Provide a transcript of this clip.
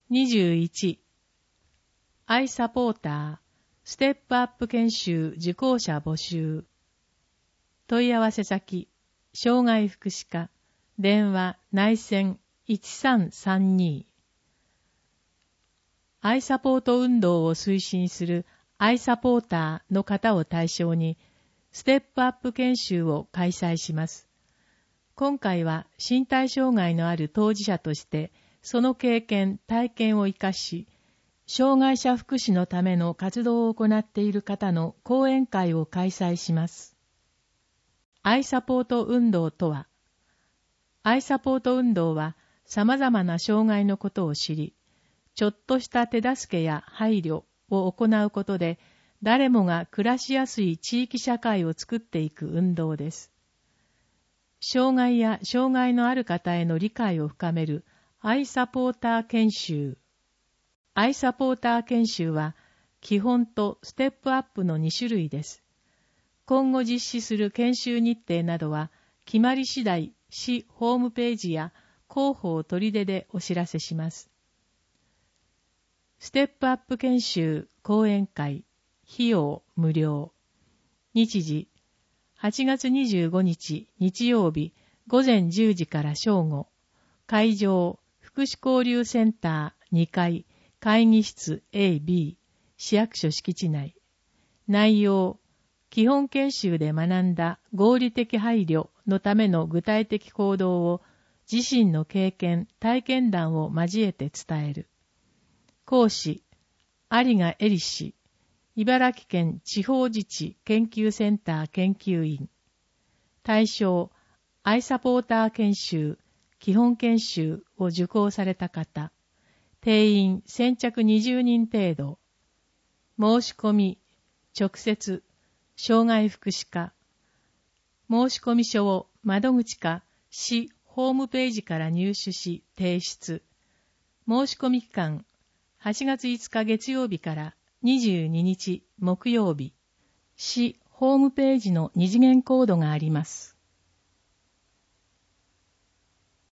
21. アイサポーター、ステップアップ研修受講者募集。問い合わせ先、障害福祉課、電話内線1332。アイサポート運動を推進するアイサポーターの方を対象に、ステップアップ研修を開催します。今回は身体障害のある当事者として、その経験・体験を生かし、障害者福祉のための活動を行っている方の講演会を開催します。アイサポート運動とは、アイサポート運動は様々な障害のことを知り、ちょっとした手助けや配慮を行うことで、誰もが暮らしやすい地域社会を作っていく運動です。障害や障害のある方への理解を深めるアイサポーター研修。アイサポーター研修は、基本とステップアップの2種類です。今後実施する研修日程などは、決まり次第、市ホームページや広報取出でお知らせします。ステップアップ研修講演会、費用無料。日時、8月25日日曜日午前10時から正午。会場、福祉交流センター2階、会議室 A、B、市役所敷地内。内容、基本研修で学んだ合理的配慮のための具体的行動を自身の経験・体験談を交えて伝える。講師、有賀恵里氏、茨城県地方自治研究センター研究員。対象、アイサポーター研修、基本研修を受講された方。定員先着20人程度。申し込み、直接、障害福祉課。申込書を窓口か市ホームページから入手し提出。申し込み期間、8月5日月曜日から22日木曜日。市ホームページの二次元コードがあります。